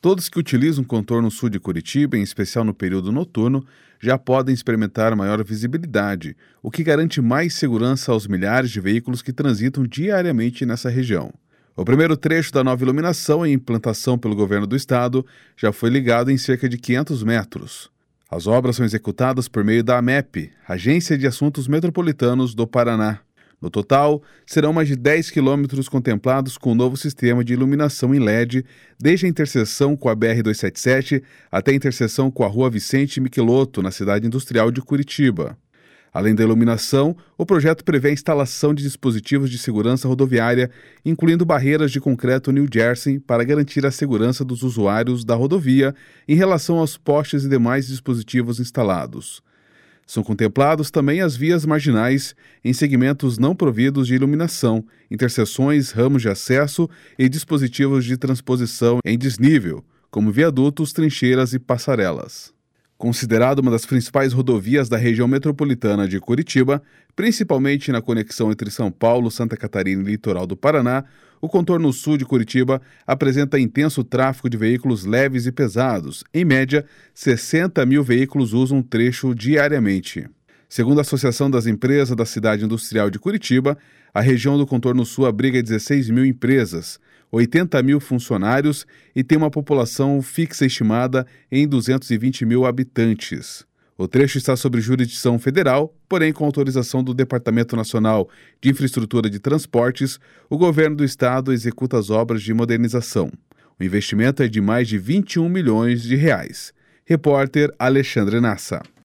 Todos que utilizam o contorno sul de Curitiba, em especial no período noturno, já podem experimentar maior visibilidade, o que garante mais segurança aos milhares de veículos que transitam diariamente nessa região. O primeiro trecho da nova iluminação, em implantação pelo governo do estado, já foi ligado em cerca de 500 metros. As obras são executadas por meio da AMEP, Agência de Assuntos Metropolitanos do Paraná. No total, serão mais de 10 quilômetros contemplados com o novo sistema de iluminação em LED, desde a interseção com a BR-277 até a interseção com a Rua Vicente Michelotto, na cidade industrial de Curitiba. Além da iluminação, o projeto prevê a instalação de dispositivos de segurança rodoviária, incluindo barreiras de concreto New Jersey, para garantir a segurança dos usuários da rodovia em relação aos postes e demais dispositivos instalados. São contemplados também as vias marginais em segmentos não providos de iluminação, interseções, ramos de acesso e dispositivos de transposição em desnível, como viadutos, trincheiras e passarelas. Considerado uma das principais rodovias da região metropolitana de Curitiba, principalmente na conexão entre São Paulo, Santa Catarina e litoral do Paraná, o contorno sul de Curitiba apresenta intenso tráfego de veículos leves e pesados. Em média, 60 mil veículos usam o trecho diariamente. Segundo a Associação das Empresas da Cidade Industrial de Curitiba, a região do contorno sul abriga 16 mil empresas, 80 mil funcionários e tem uma população fixa estimada em 220 mil habitantes. O trecho está sob jurisdição federal, porém, com autorização do Departamento Nacional de Infraestrutura de Transportes, o governo do estado executa as obras de modernização. O investimento é de mais de 21 milhões de reais. Repórter Alexandre Nassa.